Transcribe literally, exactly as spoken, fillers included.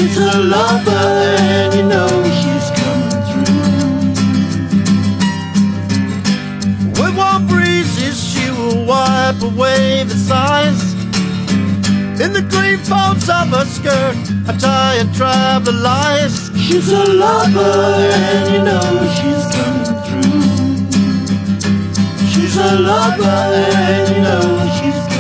She's a lover and you know she's coming through. With warm breezes she will wipe away the sighs. In the green folds of her skirt I tie and travel lies. She's a lover and you know she's coming through. She's a lover and you know she's coming through.